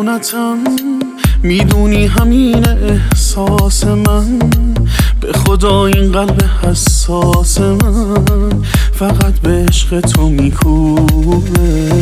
دیوونتم میدونی همین احساس من، به خدا این قلب حساس من فقط به عشق تو میکوبه.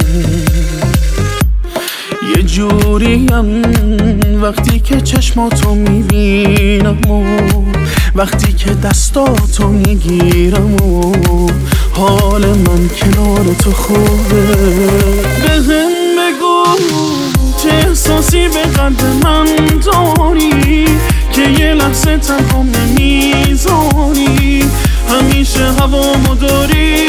یه جوریم وقتی که چشماتو میبینم و وقتی که دستاتو میگیرم و حال من کنار تو خوبه. بهم بگو چه احساسی به قلب من داری که یه لحظه تنها نمیذاری، همیشه هوامو داری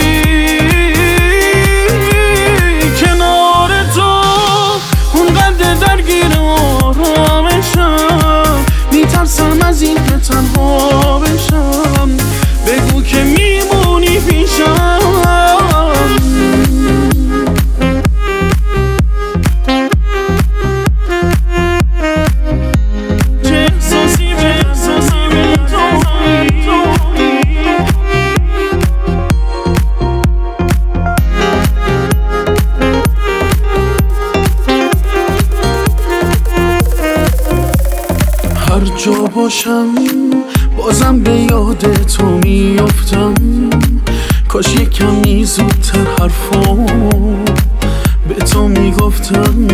کنار تو، اونقدر درگیر آرامشم، میترسم از این که تنها بشم، بگو که میمونی پیشم. هر جا باشم بازم به یاد تو میافتم، کاش یکمی زودتر حرفامو به تو میگفتم.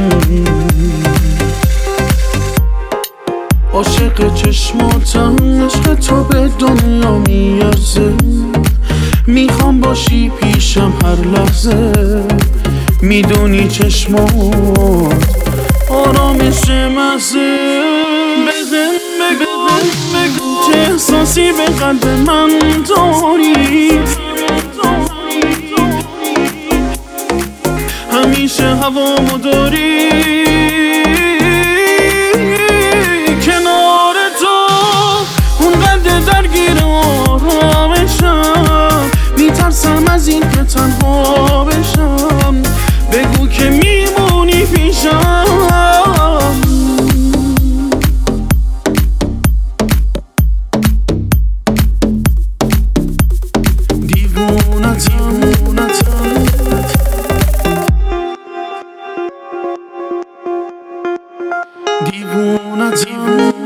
عاشق چشماتم، عشق تو به دنیا میارزه، میخوام باشی پیشم هر لحظه، میدونی چشمات آرامش محضه. بگو چه احساسی به قلب من داری، همیشه هوامو داری کنار تو، اونقدر درگیر آرامشم، میترسم از این که تنها بشم، بگو که میمونی پیشم. دیوونتم